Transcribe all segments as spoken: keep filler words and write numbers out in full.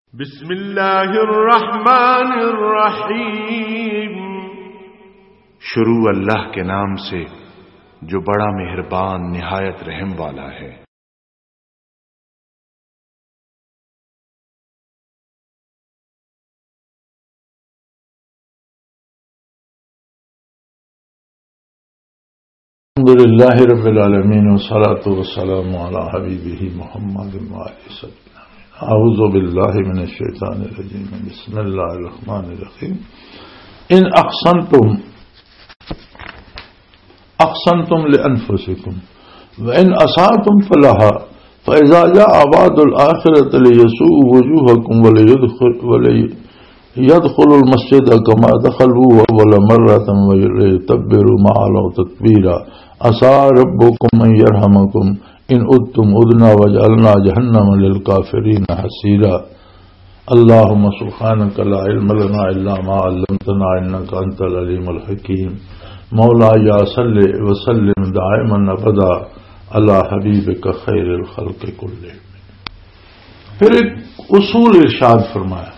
بسم اللہ الرحمن الرحیم، شروع اللہ کے نام سے جو بڑا مہربان نہایت رحم والا ہے۔ الحمد للہ رب العالمین والصلاة والسلام علی حبیبہ محمد وآلہ وسلم۔ اعوذ باللہ من الشیطان الرجیم، بسم اللہ الرحمن الرحیم۔ ان احسنتم احسنتم لانفسکم وان اسأتم فلها فاذا جاء وعد الآخرة ليسوء وجوهكم وليدخلوا المسجد كما دخلوه اول مرة وليتبروا ما علوا تتبيرا عسى ربكم ان يرحمكم ان عدتم عدنا وجعلنا جہنم للکافرین حصیرا۔ اللهم سبحانك لا علم لنا الا ما علمتنا انك انت العلیم الحکیم۔ مولاي صل وسلم دائما ابدا على حبیبك خیر الخلق كلهم۔ پھر ایک اصول ارشاد فرمایا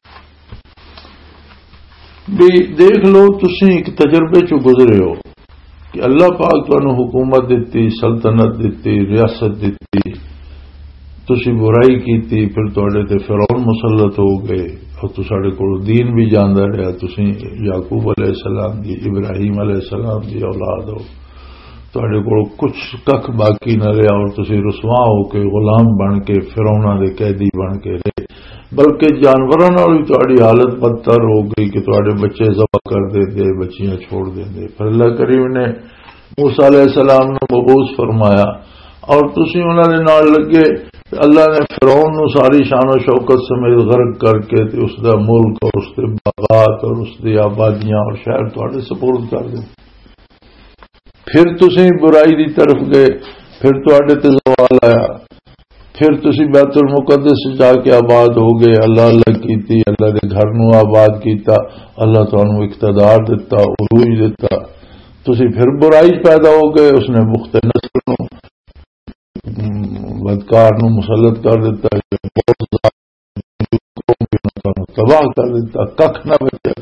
بھی دیکھ لو تسی ایک تجربے چو گزرے ہو کہ اللہ پاک تانوں حکومت دیتی، سلطنت دیتی، ریاست دیتی، تسی برائی کیتی، پھر تواڈے تے فرعون مسلط ہو گئے اور تساڈے کول دین بھی جاندا رہا، تسی یعقوب علیہ السلام دی، ابراہیم علیہ السلام دی اولاد ہو، تواڈے کول کچھ ککھ باقی نہ رہا اور تسی رسوا ہو کے غلام بن کے فرعوناں دے قیدی بن کے رہے، بلکہ جانوراں نال بھی تہاڈی حالت بدتر ہو گئی کہ تہاڈے بچے ذبح کر دیندے، بچیاں چھوڑ دیندے۔ پھر اللہ کریم نے موسیٰ علیہ السلام نو مبعوث فرمایا اور تسی انہاں دے نال لگے، اللہ نے فرعون نو ساری شان و شوکت سمیت غرق کر کے تے اس دا ملک اور اس دے باغات اور اس دی آبادیاں اور شہر تہاڈے سپرد کر دے۔ پھر تسی برائی دی طرف گئے، پھر تہاڈے تے زوال آیا، پھر تسی بیت المقدس جا کے آباد ہو گئے، اللہ اللہ کیتی، اللہ دے گھر نو آباد کیتا، اللہ تانوں اقتدار دیتا، عروج دیتا، تسی پھر برائی پیدا ہو گئے، اس نے مخت نسل نو بدکار نو مسلط کر دیتا، تباہ کر دیتا، ککھ نہ بچا۔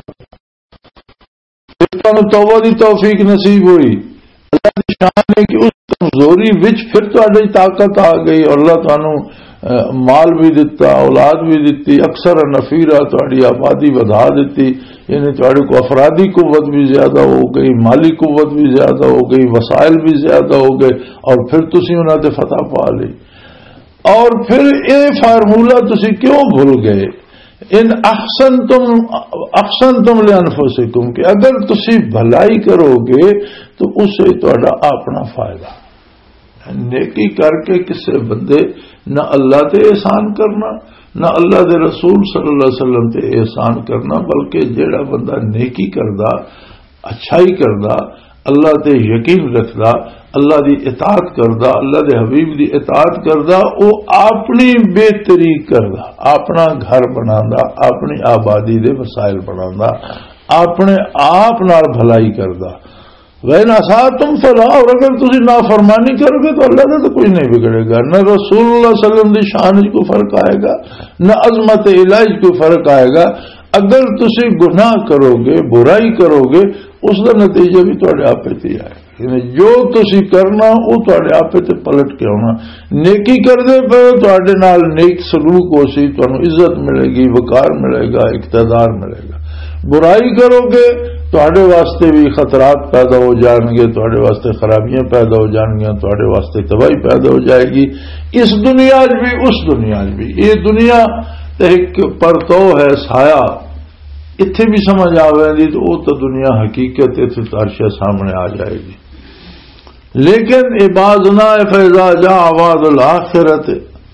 پھر تانوں توبہ دی توفیق نصیب ہوئی، اللہ دی شان ہے کہ اس کمزوری وچ پھر تہاڈی طاقت آ گئی اور اللہ تانوں مال بھی دیتا، اولاد بھی دیتی، اکثر نفیرہ تہاڈی آبادی بڑھا دیتی، یعنی تہاڈے کو افرادی قوت بھی زیادہ ہو گئی، مالی قوت بھی زیادہ ہو گئی، وسائل بھی زیادہ ہو گئے، اور پھر تسی انہاں تے فتح پا لی۔ اور پھر اے فارمولہ تسی کیوں بھول گئے؟ ان احسنتم احسنتم لانفسکم کہ اگر تسی بھلائی کرو گے تو اس سے تہاڈا اپنا فائدہ۔ نیکی کر کے کسے بندے نہ اللہ تے احسان کرنا، نہ اللہ دے رسول صلی اللہ علیہ وسلم تے احسان کرنا، بلکہ جیڑا بندہ نیکی کردا، اچھائی کردا، اللہ تے یقین رکھدا، اللہ دی اطاعت کردا، اللہ دے حبیب دی اطاعت کردا، او اپنی بہتری کردا، اپنا گھر بنادا، اپنی آبادی دے وسائل بنادا، اپنے آپ نال بھلائی کردا۔ وَإِنْ أَسَأْتُمْ فَلَا، اور اگر تسی نافرمانی کرو گے تو اللہ سے تو کوئی نہیں بگڑے گا، نہ رسول اللہ صلی اللہ علیہ وسلم دی شان کو فرق آئے گا، نہ عظمت الہی کو فرق آئے گا۔ اگر تسی گناہ کرو گے، برائی کرو گے، اس کا نتیجہ بھی تہاڈے آپ تے آئے گا، یعنی جو تسی کرنا وہ تہاڈے آپ تے پلٹ کے آنا۔ نیکی کردے پے تہاڈے نال نیک سلوک ہو سی، تانوں عزت ملے گی، وقار ملے گا، اقتدار ملے گا۔ برائی کرو گے تہاڈے واسطے بھی خطرات پیدا ہو جان گے، تہاڈے واسطے خرابیاں پیدا ہو جان گیا، تہاڈے واسطے تباہی پیدا ہو جائے گی، اس دنیا بھی اس دنیا بھی۔ یہ دنیا ایک پرتو ہے، سایہ، اتنے بھی سمجھ آئے گی تو وہ تو دنیا حقیقت اتنے ترشے سامنے آ جائے گی۔ لیکن عبادنا فیضا جا وعد الآخرت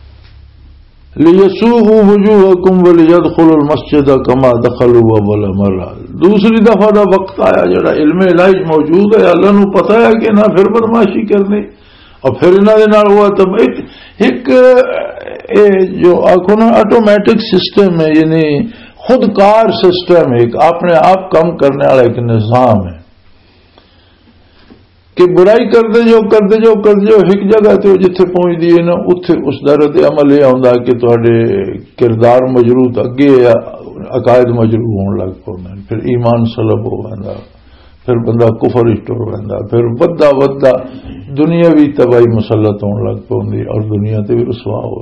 لیسوء وجوہکم ولیدخلوا المسجد کما دخلوا اول مرہ، دوسری دفعہ دا وقت آیا جڑا علم الہی موجود ہے، اللہ نو پتہ ہے کہ نہ پھر بدماشی کرنی، اور پھر انہاں دے نال ہوا تو ایک ایک جو آکھو نا آٹومیٹک سسٹم ہے، یعنی خود کار سسٹم ہے، ایک اپنے آپ کام کرنے والا ایک نظام ہے۔ کہ برائی کرتے جو کرتے جو کرتے جو ایک جگہ تے جتھے پہنچ دیے نا اتنے اس دا رد عمل یہ آتا کہ تھوڑے کردار مجروح اگے عقائد مجروح ہونے لگ پاؤں، پھر ایمان سلب ہو جاتا، پھر بندہ کفر ٹر پہ، پھر ودا ودا دنیا بھی تباہی مسلط ہونے لگ پاؤں اور دنیا تے بھی رسوا ہو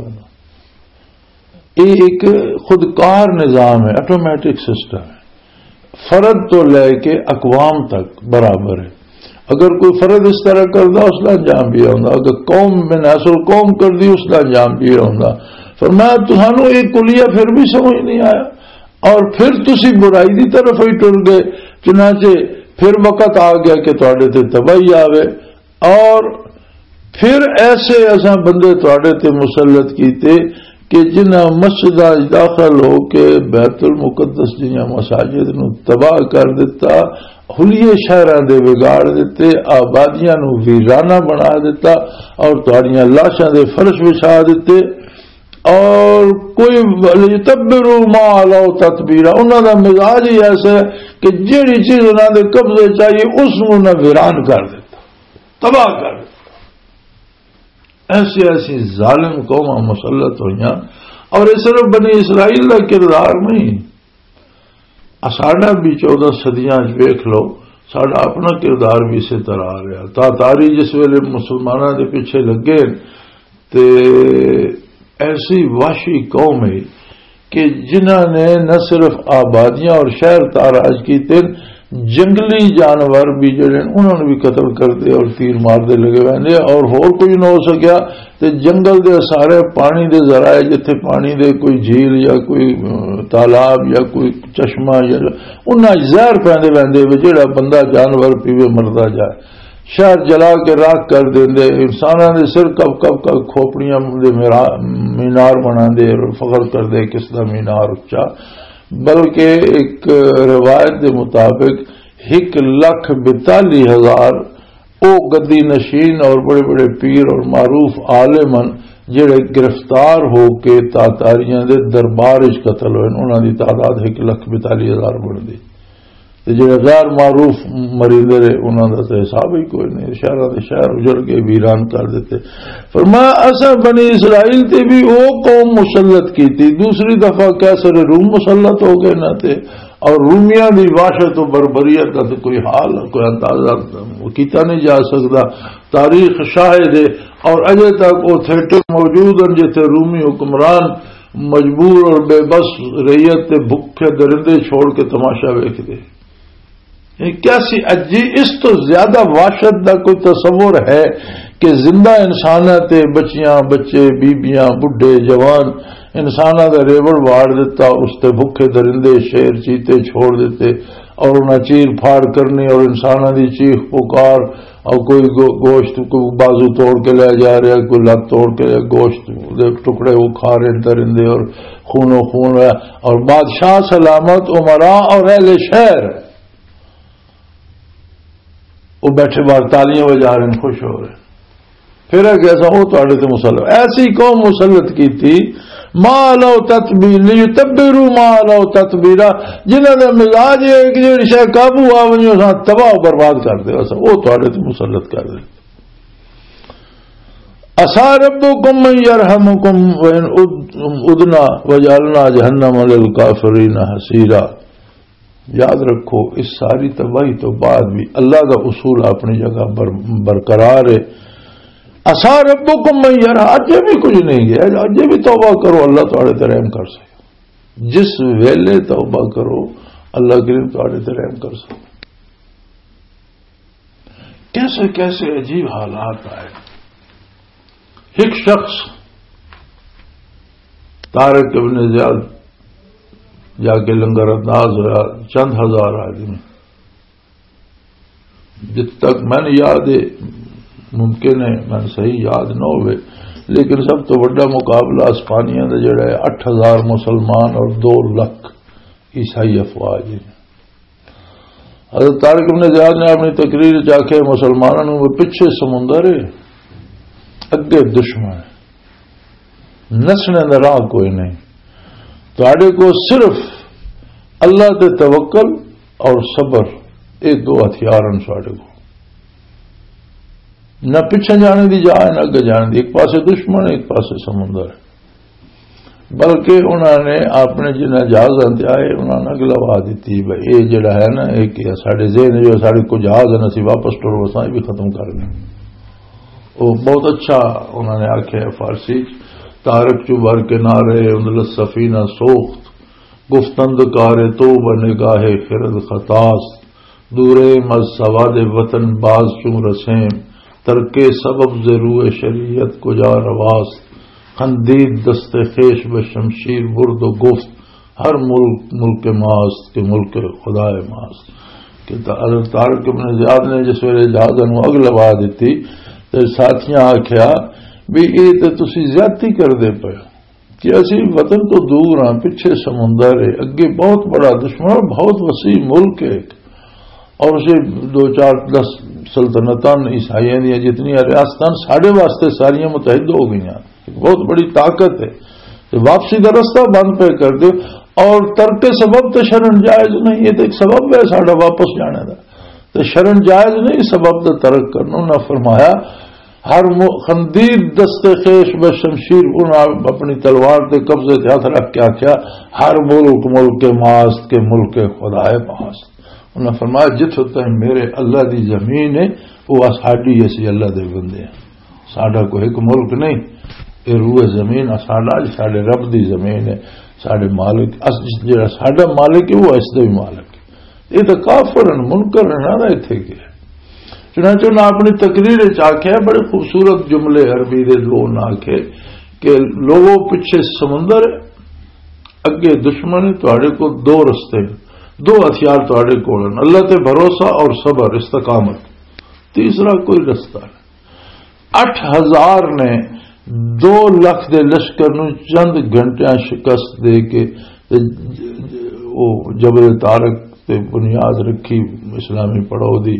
جاتا۔ یہ ایک خودکار نظام ہے، آٹومیٹک سسٹم ہے، فرد تو لے کے اقوام تک برابر ہے۔ اگر کوئی فرد اس طرح کرتا اس کا انجام بھی ہوتا، اگر قوم میں نسل قوم کر دی اس کا انجام بھی ہوتا۔ فرمایا تمہوں ایک کلیہ پھر بھی سمجھ نہیں آیا اور پھر تسی برائی دی طرف ہی ٹر گئے، چنانچہ پھر وقت آ گیا کہ تواڈے تے تباہی آوے، اور پھر ایسے ایسا بندے تواڈے تے مسلط کیتے کہ جنہ مسجد داخل ہو کے بیت المقدس جنیا مساجد نو تباہ کر دیتا، حلیے شہراں دے بگاڑ دیتے، آبادیاں نو ویرانہ بنا دیتا اور تواڈیاں لاشاں دے فرش بچھا دیتے، اور کوئی تبرو ما لو تتبیرا، انہاں دا مزاج ہی ایسا ہے کہ جیڑی چیز انہاں دے قبضے چاہیے اس نو نہ ویران کر دیتا، تباہ کر دیتا۔ ایسی ایسی ظالم قوماں مسلط ہوئیاں، اور اس صرف بنی اسرائیل کا کردار نہیں، ساڈا بھی چودہ صدیاں ویکھ لو، ساڈا اپنا کردار بھی اسی طرح آ رہا۔ تاتاری جس ویلے مسلمانوں کے پیچھے لگے تے ایسی وحشی قوم ہے کہ جنہوں نے نہ صرف آبادیاں اور شہر تاراج کیتے، جنگلی جانور بھی جڑے انہوں نے بھی قتل کرتے اور تیر مارتے لگے ہوئے، اور ہور کوئی نہ ہو سکیا تے جنگل دے سارے پانی دے ذرائع جتھے پانی دے کوئی جھیل یا کوئی تالاب یا کوئی چشمہ یا انہاں زہر پیندے ویندے جڑا بندہ جانور پیوے مردا جائے، شہر جلا کے راکھ کر دیندے، انساناں دے سر کب کب کب کھوپڑیاں دے مینار بناندے اور فخر کردے کس دا مینار اچا، بلکہ ایک روایت کے مطابق ایک لاکھ بتالی ہزار او گدی نشین اور بڑے بڑے پیر اور معروف عالمن جڑے گرفتار ہو کے تاتاریاں دے دربار وچ قتل ہوئے، انہاں دی تعداد ایک لاکھ بتالی ہزار بن گئی، جڑے غیر معروف مریندے رہے انہاں دا تو حساب ہی کوئی نہیں، شہراں دے شہر اجڑ کے ویران کر دیتے۔ فرمایا اساں بنی اسرائیل تے بھی او قوم مسلط کی تھی، دوسری دفعہ کیسر روم مسلط ہو گئے نہ تھے، اور رومیاں دی وحشت و بربریت کا تو کوئی حال کوئی اندازہ کیتا نہیں جا سکتا، تاریخ شاہد ہے، اور اجے تک وہ تھیٹر موجود ہیں جتھے رومی حکمران مجبور اور بے بس ریت تے بھوکے درندے چھوڑ کے تماشا ویکھدے۔ کیسی اجی اس تو زیادہ وحشت کا کوئی تصور ہے کہ زندہ انساناں تے بچیاں بچے بیبیاں بڈھے جوان انساناں دا ریوڑ واڑ دیتا، اس تے بھوکے درندے شیر چیتے چھوڑ دیتے اور انہاں چیر پھاڑ کرنی، اور انساناں دی چیخ پکار، اور کوئی گوشت کوئی بازو توڑ کے لے جا رہا، کوئی لت توڑ کے گوشت دے ٹکڑے وہ کھا رہے درندے اور خون و خون ہے، اور بادشاہ سلامت عمراء اور اہل شہر وہ بیٹھے باہر تالیاں بجا رہے ہیں، خوش ہو رہے ہیں۔ پھر ہے کیسا وہ تھوڑے سے مسلط، ایسی قوم مسلط کی تھی ما لو تتبیر لیتبروا ما لو تتبیرا، جنہوں نے مزاج ہے کہ جو شے قابو آ ونی اس تباہ و برباد کر دے، ایسا وہ تھوڑے سے مسلط کر دے۔ عسى ربكم من يرحمكم وإن عدنا وجعلنا جهنم للكافرين حصيرا۔ یاد رکھو اس ساری تباہی تو بعد بھی اللہ کا اصول اپنی جگہ بر برقرار ہے۔ عسى ربكم من يرحم، اجے بھی کچھ نہیں گیا، اجے بھی توبہ کرو اللہ تھوڑے تے رحم کر سکے، جس ویلے توبہ کرو اللہ کریم تھوڑے تے رحم کر سکے۔ کیسے کیسے عجیب حالات آئے۔ ایک شخص طارق ابن زیاد جا کے لنگر انداز ہوا، چند ہزار آدمی، جت تک میں نے یاد ہے، ممکن ہے میں صحیح یاد نہ ہوئے، لیکن سب تو بڑا مقابلہ اسپانیہ کا جڑا ہے اٹھ ہزار مسلمان اور دو لاکھ عیسائی افواج۔ حضرت طارق ابن زیاد نے اپنی تقریر جا کے مسلمانوں میں پیچھے سمندر ہے، اگے دشمن، نسنے کا راہ کوئی نہیں، تواڈے کو صرف اللہ تے توکل اور صبر، یہ دو ہتھیار ہیں تواڈے کو۔ نہ پیچھے جانے دی جا ہے نہ اگے جانے دی. ایک پاسے دشمن ایک پاسے سمندر ہے. بلکہ انہوں نے اپنے جنہیں جہاز آتے آئے انہوں نے گلوا دیتی بھائی یہ جڑا ہے نا ایک سارے ذہن جو سارے کو جہاز ہے نا اسی واپس ٹور وسائیں بھی ختم کر لیں. وہ بہت اچھا انہوں نے آخیا فارسی تارک چبر کے نعرے اندل سفینہ سوخت گفتند کار تو بنگاہ خرد خطاس دورے مز سواد وطن باز چوں رسیم ترکے سبب ضرور شریعت کجا رواست خندید دست خیش و شمشیر برد و گفت ہر ملک ملک ماست کہ ملک خدا ماست. کہ تارک ابن زیاد نے جس ویلے جہاز اگ لوا دیتی تو ساتھیاں آخیا بھی یہ تو تسی زیادتی کر دے پے کہ اسی وطن تو دور ہاں پیچھے سمندر ہے اگے بہت بڑا دشمن بہت وسیع ملک ہے اور اسے دو چار دس سلطنتان عیسائیاں دیا جتنی ریاستان ساڑھے واسطے ساریاں متحد ہو گئی ہیں. بہت بڑی طاقت ہے. واپسی کا رستہ بند پہ کر دو اور ترک سبب تو شرن جائز نہیں. یہ تو ایک سبب ہے ساڑھا واپس جانے کا تو شرن جائز نہیں سبب تو ترک کرنا. نہ فرمایا ہر خندیر دست خیش و شمشیر انہوں اپنی تلوار کے قبضے سے ہاتھ رکھ کے آخیا ہر ملک ملک ماست کے ملک خدا ماست. انہوں نے فرمایا جت ہوتا ہے میرے اللہ دی زمین ہے وہ ساڈی اسی اللہ دے بندے ہیں. ساڈا کوئی ایک ملک نہیں یہ روح زمین ساڈا ساڈے رب دی زمین ہے. ساڈے مالک جڑا ساڈا مالک ہے وہ اس دے بھی مالک ہے. یہ تو کافر منکر نہ اتنے گیا. چنانچہ انہوں نے اپنی تقریر آخیا بڑے خوبصورت جملے عربی دے لوگ نہ آخے کہ لوگوں پیچھے سمندر ہے اگے دشمن ہے تواڈے کو دو رستے دو ہتھیار تواڈے کول ہیں اللہ تے بھروسہ اور صبر استقامت. تیسرا کوئی رستہ نہیں. اٹھ ہزار نے دو لاکھ دے لشکر نو چند گھنٹیاں شکست دے کے وہ جبل طارق تے بنیاد رکھی اسلامی پڑاؤ دی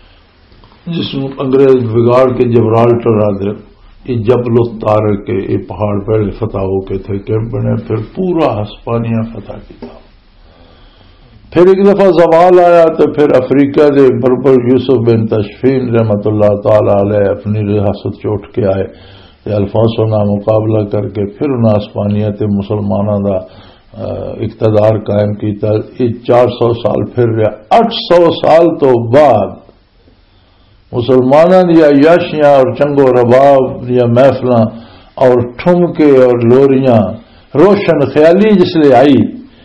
جس میں انگریز بگاڑ کے جبرالٹر آدھے یہ جبل طارق کے یہ پہاڑ پہلے فتح ہو کے تھے کیمپ بنے پھر پورا ہسپانیہ فتح کیا. پھر ایک دفعہ زوال آیا تو پھر افریقہ دے بربر یوسف بن تشفین رحمت اللہ تعالی علیہ اپنی ریاست چوٹ کے آئے الفونسو نہ مقابلہ کر کے پھر انہیں اسپانیت مسلمانوں کا اقتدار قائم کیتا. یہ چار سو سال پھر رہا. اٹھ سو سال تو بعد مسلمانوں دیا یاشیاں اور چنگو رباب دیا محفلاں اور ٹھمکے اور لوریاں روشن خیالی جس لئے آئی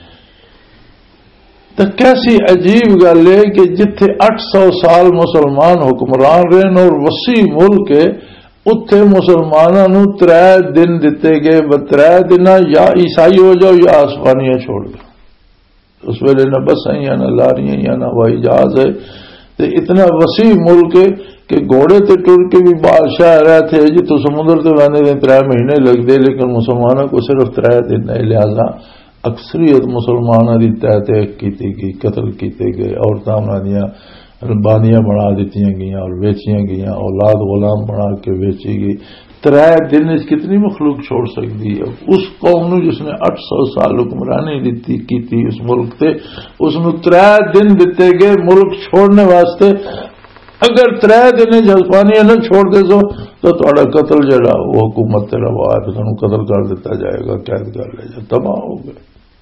تو کیسی عجیب گل ہے کہ جتھے اٹھ سو سال مسلمان حکمران رہن اور وسیع ملک ہے اتنے مسلمانوں ترے دن دیتے گئے بترے دن یا عیسائی ہو جاؤ یا آسمانیاں چھوڑ دو. اس ویلے نہ بسیں یا نہ لاریاں یا نہ ہوائی جہاز ہے تو اتنا وسیع ملک ہے کہ گھوڑے تے ٹر کے بھی بادشاہ رہے تھے جی تو سمندر سے بہنے دیں ترے مہینے لگتے لیکن مسلمانوں کو صرف ترے دن ہے. لہذا اکثریت مسلمانوں کی تہ تحق کی گئی قتل کیتے گئے عورتوں دیا بانیاں بنا دیتی گئی اور بیچیاں گئی اولاد غلام بنا کے بیچی گئی. ترے دن کتنی مخلوق چھوڑ سکتی ہے. اس قوم نو جس نے اٹھ سو سال حکمرانی دیتی کی تھی اس ملک تے اس نو ترے دن دیتے گئے ملک چھوڑنے واسطے. اگر ترے دن جسپانیاں نہ چھوڑ دے سو تو تھوڑا قتل جڑا وہ حکومت تیرا وہ ہے تو قتل کر دیتا جائے گا قید کر لے جائے تباہ ہو گئے.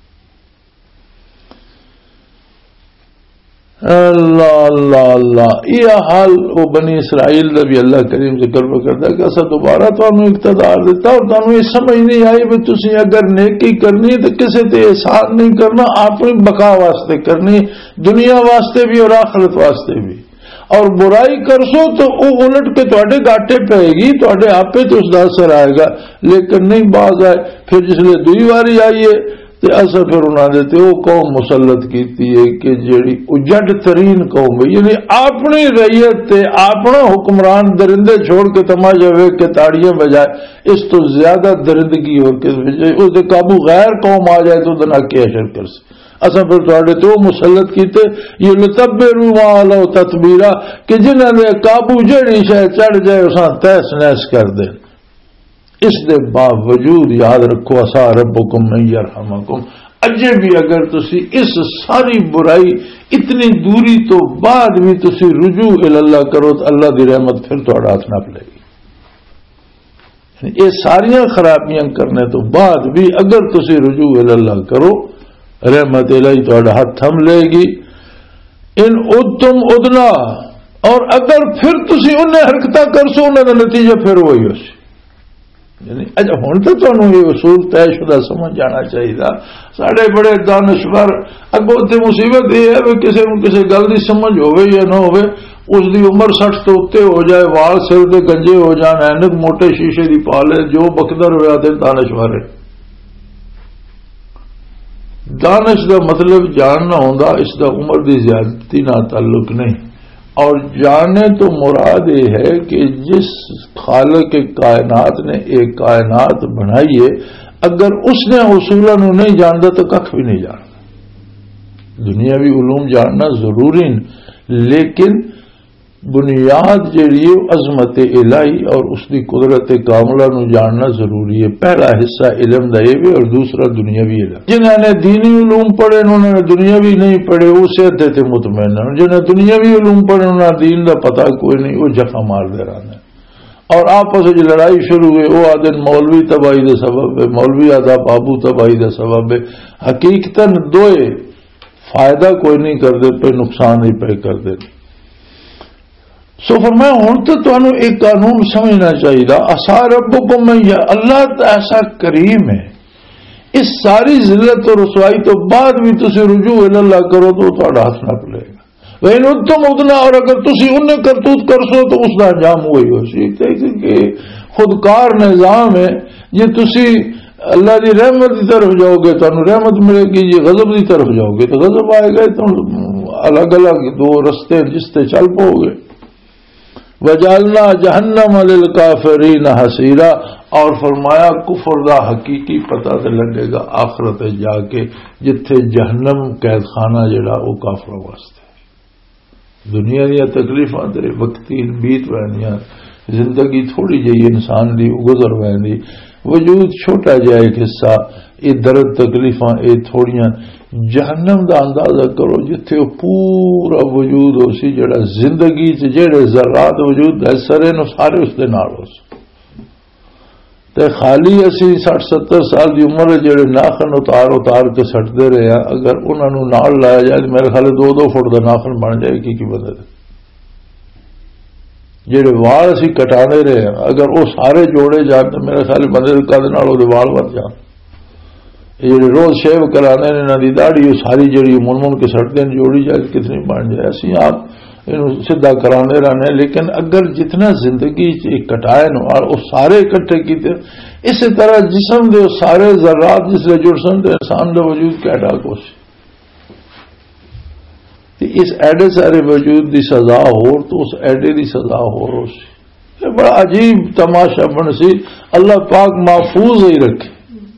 اللہ اللہ اللہ یہ حال وہ بنی اسرائیل کا بھی اللہ کریم ذکر کرتا ہے کہ ایسا دوبارہ تو اقتدار دیتا اور تمہیں یہ سمجھ نہیں آئی بھی تسی اگر نیکی کرنی ہے تو کسی تے احسان نہیں کرنا اپنی بقا واسطے کرنی دنیا واسطے بھی اور آخرت واسطے بھی. اور برائی کرسو تو وہ الٹ کے تواڈے گاٹے پائے گی تواڈے آپ پہ تو اس کا اثر آئے گا. لیکن نہیں باز آئے پھر جس لیے دوئی باری آئیے تو اثر پھر انہوں نے دیتے وہ قوم مسلط کیتی ہے کہ جیڑی اجڑ ترین قوم ہے یعنی اپنی ریت تے اپنا حکمران درندے چھوڑ کے تماشا ویکھ کے تاڑیاں بجائے اس تو زیادہ درندگی ہو کے اس دے قابو غیر قوم آ جائے تو دنا کے اشر کر سے اصل پھر تواڈے تو مسلط کیتے یہ لتبروا ما لو تتبیرا کہ جنہاں نے قابو جڑی شے چڑھ جائے اساں تہس نہس کر دے. اس دے باوجود یاد رکھو اسا ربکم من یرحمکم اجے بھی اگر تسی اس ساری برائی اتنی دوری تو بعد بھی تسی رجوع اللہ کرو تو اللہ دی رحمت پھر تہاڈا ہاتھ نہ پلے گی. یہ ساریاں خرابیاں کرنے تو بعد بھی اگر تسی رجوع اللہ کرو رحمت الہی تہاڈا ہاتھ تھم لے گی. ان ادتم ادنا اور اگر پھر تسی انہیں حرکتہ کرسو انہوں کا نتیجہ پھر وہی ہو سی. یعنی اچھا ہوں تو تمہیں یہ اصول طے شدہ سمجھ جانا چاہیے. سارے بڑے دانشور اگوں تے مصیبت یہ ہے کہ کسی کو کسی گل کی سمجھ ہوے یا نہ ہوے اس دی عمر سٹھ تو اتنے ہو جائے وال سر دے گنجے ہو جان اینک موٹے شیشے دی پا لے جو بکدر ہوا تے دانشور ہے. دانش دا مطلب جاننا ہوندا اس دا عمر دی زیادتی نہ تعلق نہیں. اور جانے تو مراد یہ ہے کہ جس خالق کائنات نے ایک کائنات بنائی ہے اگر اس نے اصولاً نہیں جانتا تو کخ بھی نہیں جانتا. دنیاوی علوم جاننا ضروری لیکن بنیاد جیڑی ہے عظمت الہی اور اس کی قدرت کاملہ نو جاننا ضروری ہے. پہلا حصہ علم دا یہ بھی اور دوسرا دنیاوی علم. جنہوں نے دینی علوم پڑھے انہوں نے دنیاوی نہیں پڑھے اسے ادھے تے مطمئن ہیں. جنہوں نے دنیاوی علوم پڑھے انہوں نے دین دا پتہ کوئی نہیں وہ جفا مار دے رہا ہے. اور آپس میں لڑائی شروع ہوئی وہ آدھے مولوی تباہی دے سبب ہے مولوی آدھا بابو تباہی دے سبب ہے. حقیقتاً دوئے فائدہ کوئی نہیں کرتے پہ نقصان ہی پہ کر دے. سو فرمایا ہوں تو تمہیں ایک قانون سمجھنا چاہیے. عسى ربكم من اللہ ایسا کریم ہے اس ساری ذلت اور رسوائی تو بعد بھی تسی رجوع اللہ کرو تو تہاڈا ہاتھ نہ پلے گا. وَإِنْ أُنْتُمْ عُدْنَا اور اگر تسی انہیں کرتوت کرسو تو اس کا انجام وہی ہو سی. کہ خودکار نظام ہے یہ تسی اللہ دی رحمت کی طرف جاؤ گے تو رحمت ملے گی. یہ غضب کی طرف جاؤ گے تو غضب آئے گا. تو الگ الگ دو رستے جس سے چل پاؤ گے. وجعلنا جہنم للکافرین حصیرا اور فرمایا کفر دا حقیقی پتہ تے لگے گا آخرت جا کے جتھے جہنم قید خانہ جڑا وہ کافروں واسطے. دنیا دیا تکلیفاں تے وقتی بیت وینیاں زندگی تھوڑی جی انسان دی گزر ویندی وجود چھوٹا جہا ایک حصہ یہ درد تکلیفاں یہ تھوڑیاں. جہنم دا اندازہ کرو جتھے پورا وجود ہو سی جڑا زندگی چ جڑے ذرات وجود ہے سارے نو سارے اس دے نال ہو سی. تے خالی اسی سٹھ ستر سال دی عمر جڑے ناخن اتار اتار کے سٹتے رہے ہیں اگر انہاں نو نال لایا جائے میرے خیال دو دو فٹ دا ناخن بن جائے کی کی بندے جڑے وال اسی کٹانے رہے ہیں اگر وہ سارے جوڑے جان تو میرے خیال بندے کد نال وہ وال ود جان. یہ روز شیو کرانے نے نہ دی داڑھی وہ ساری جڑی من من کے سڑتے ہیں جوڑی جائے کتنی بن جائے اسی آپ سیدھا کرانے رہنے. لیکن اگر جتنا زندگی کٹائے نو اور وہ سارے اکٹھے کیتے اسی طرح جسم دے سارے ذرات جس لے جڑ سن انسان کا وجود کیڈا کو سی اس ایڈے سارے وجود دی سزا ہو تو اس ایڈے دی سزا ہو رو سی. بڑا عجیب تماشا بن سی. اللہ پاک محفوظ ہی رکھے.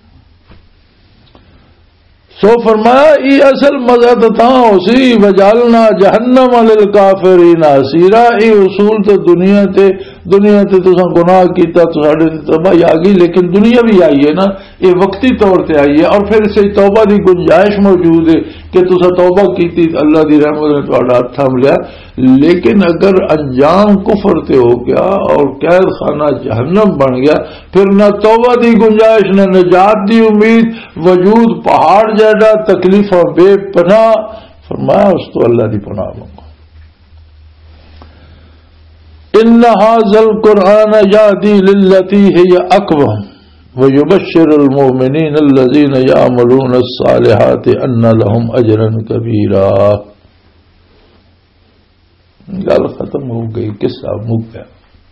سو فرمایا یہ اصل مزہ تو تھا اسی وجالنا جہنم للکافرین حصیرا. یہ اصول تو دنیا تے دنیا تے تو گناہ کیتا تو ساڈے تباہی آ گئی لیکن دنیا بھی آئی ہے نا یہ وقتی طور تے آئی ہے اور پھر سے توبہ دی گنجائش موجود ہے کہ تسا توبہ کیتی اللہ دی رحمت نے تہاڈا ہاتھ تھام لیا. لیکن اگر انجام کفر تے ہو گیا اور قید خانہ جہنم بن گیا پھر نہ توبہ دی گنجائش نہ نجات دی امید. وجود پہاڑ جیسا تکلیفوں بے پناہ. فرمایا اس تو اللہ دی پناہ لوں گا. ان ھذا القرآن یہدی للتی ہی اقوم ویبشر المؤمنین الذین یعملون الصالحات ان لهم اجرا کبیرا. گل ختم ہو گئی قصہ مک گیا.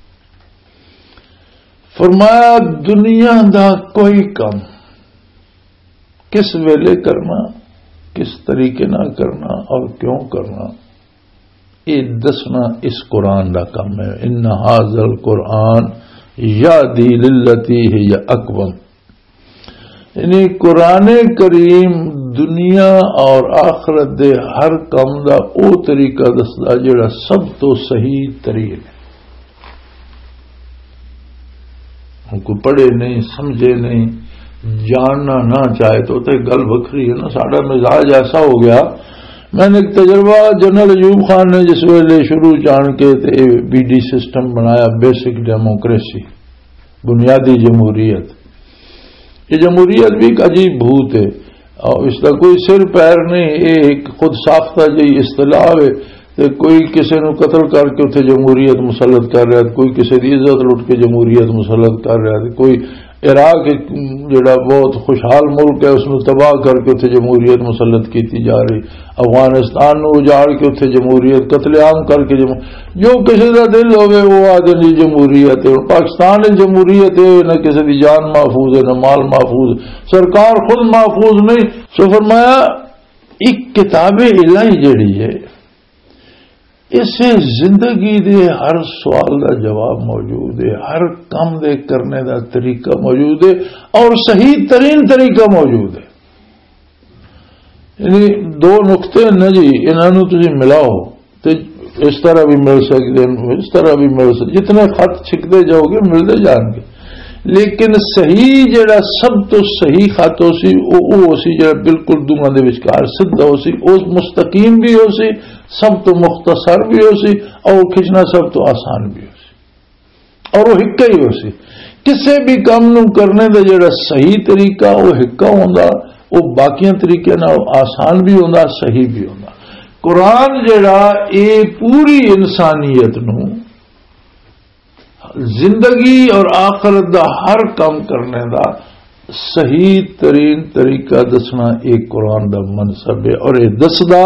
فرمایا دنیا دا کوئی کم کس ویلے کرنا کس طریقے نہ کرنا اور کیوں کرنا یہ دسنا اس قرآن دا کام ہے. ان ھذا القرآن یہدی للتی ہی اقوم. یعنی قرآن کریم دنیا اور آخرت دے ہر کام دا او طریقہ دسدا جڑا سب تو صحیح طریقہ ہے. ہم کو پڑھے نہیں سمجھے نہیں جاننا نہ چاہے تو تے گل وکری ہے نا. ساڈا مزاج ایسا ہو گیا. میں نے ایک تجربہ جنرل ایوب خان نے جس ویلے شروع جان کے تے بی ڈی سسٹم بنایا، بیسک ڈیموکریسی، بنیادی جمہوریت. یہ جمہوریت بھی ایک عجیب بھوت ہے اور اس کا کوئی سر پیر نہیں. یہ ایک خود ساختہ جی اصطلاح ہے. کوئی کسی نو قتل کر کے اتنے جمہوریت مسلط کر رہا ہے، کوئی کسی کی عزت لٹ کے جمہوریت مسلط کر رہا ہے، کوئی عراق جڑا بہت خوشحال ملک ہے اس نو تباہ کر کے اتنے جمہوریت مسلط کیتی جا رہی، افغانستان نو اجاڑ کے اتنے جمہوریت قتل عام کر کے جمہور... جو کسی کا دل ہوئے وہ آدھے جی جمہوریت ہے. پاکستان جمہوریت ہے، نہ کسی کی جان محفوظ ہے نہ مال محفوظ. سرکار خود محفوظ نہیں. سو فرمایا ایک کتاب الہی جڑی ہے اس سے زندگی دے ہر سوال دا جواب موجود ہے، ہر کام دے کرنے دا طریقہ موجود ہے اور صحیح ترین طریقہ موجود ہے. یعنی دو نقطے نا جی انہوں تسی ملاؤ تو اس طرح بھی مل سکتے ہیں، اس طرح بھی مل سکتے، جتنے خط چھکتے جاؤ گے ملتے جان گے. لیکن صحیح جڑا سب تو صحیح خط ہو سی وہ سی جڑا بالکل دونوں دے وچکار سیدھا ہو سی، اس مستقیم بھی ہو سی، سب تو مختصر بھی ہو سی اور کھچنا سب تو آسان بھی ہو سی اور وہ ہکا ہی ہو سی. کسی بھی کام نو کرنے دا جڑا صحیح طریقہ وہ ہکا ہوندا، وہ باقی طریقے نال آسان بھی ہوندا، صحیح بھی ہوندا. قرآن جڑا اے پوری انسانیت نو زندگی اور آخرت دا ہر کام کرنے دا صحیح ترین طریقہ دسنا ایک قرآن دا منصب ہے. اور یہ دسدا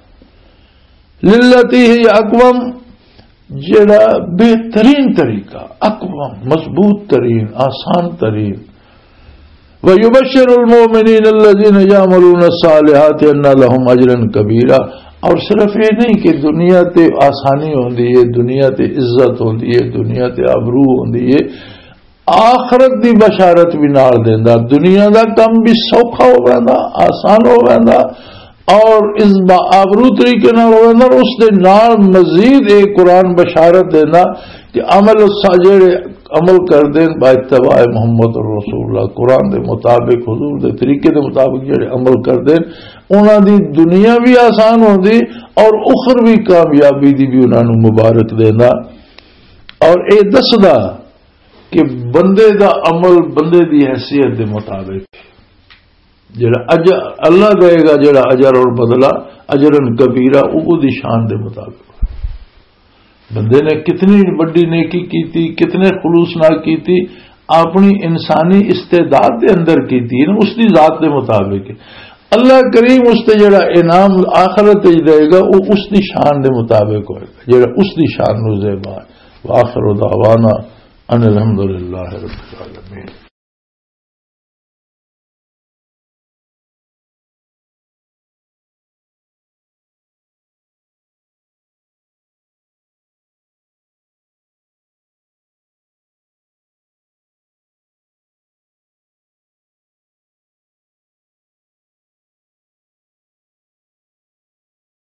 للتی ہی اقوم جڑا بہترین طریقہ، اقوم مضبوط ترین، آسان ترین. وَيُبَشِّرُ الْمُؤْمِنِينَ الَّذِينَ يَعْمَلُونَ الصَّالِحَاتِ أَنَّ لَهُمْ أَجْرًا كَبِيرًا. اور صرف یہ نہیں کہ دنیا تے آسانی ہوندی ہے، دنیا تے عزت ہوندی ہے، دنیا تے آبرو ہوندی ہے، آخرت دی بشارت بھی نال دیندا. دنیا دا کم بھی سوکھا ہو ویندا، آسان ہو ویندا اور اس با آبرو طریقے نال ہو ویندا. اس دے نال مزید ایک قرآن بشارت دینا کہ عمل ساجڑے عمل کر دیں با اتباع محمد رسول اللہ، قرآن دے مطابق حضور دے طریقے دے مطابق جڑے عمل کر دیں انہاں دی دنیا بھی آسان ہوندی اور اخروی کامیابی دی بھی انہاں نو مبارک دینا. اور اے دسدا کہ بندے دا عمل بندے دی حیثیت دے مطابق جڑا اجر اللہ دے گا، جڑا اجر اور بدلہ اجرن کبیرہ او دی شان دے مطابق. بندے نے کتنی بڑی نیکی کیتی، کتنے خلوص نہ کیتی، اپنی انسانی استعداد دے اندر کیتی نا، اس دی ذات دے مطابق. اللہ کریم اس تے جڑا انعام آخرت دے گا وہ اس دی شان دے مطابق ہوئے گا، جڑا اس دی شان نو زیبا ہے. وآخر دعوانا ان الحمدللہ رب العالمین.